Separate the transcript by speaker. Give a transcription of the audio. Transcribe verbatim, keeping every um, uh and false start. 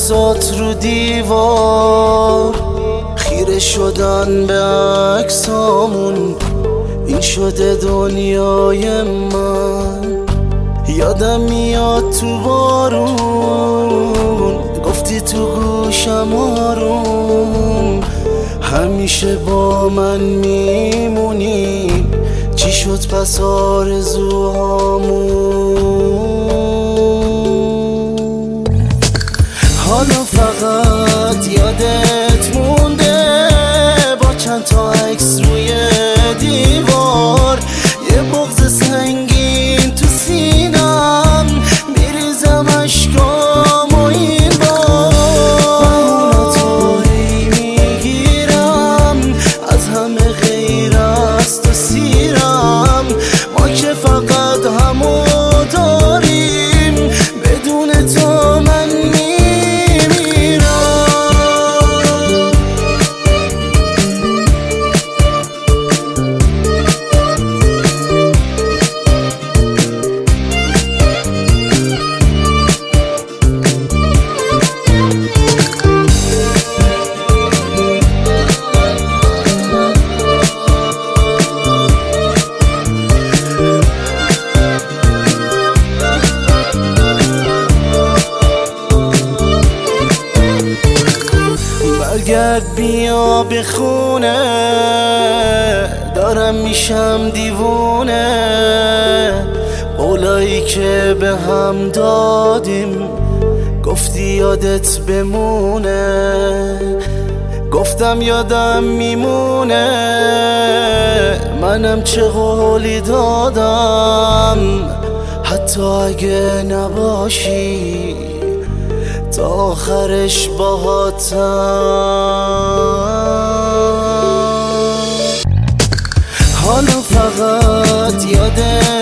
Speaker 1: عکسات رو دیوار خیره شدن به عکسامون، این شده دنیای من. یادم میاد تو بارون گفتی تو گوشم آروم، همیشه با من میمونی، چی شد پس آرزوهامون؟ حالا فقط یادت مونده با چند تا عکس روی دیوار، یه بغض سنگین تو سینم، میریزم اشکام و این بار بهونتایی میگیرم، از همه غیر از تو سیرم. ما که فقط همو داریم، بدون تو من برگرد بیا به خونه، دارم میشم دیوونه. قولایی که به هم دادیم گفتی یادت بمونه، گفتم یادم میمونه. منم چه قولی دادم حتی اگه نباشی، تا آخرش باهاتم. حالا فقط یادت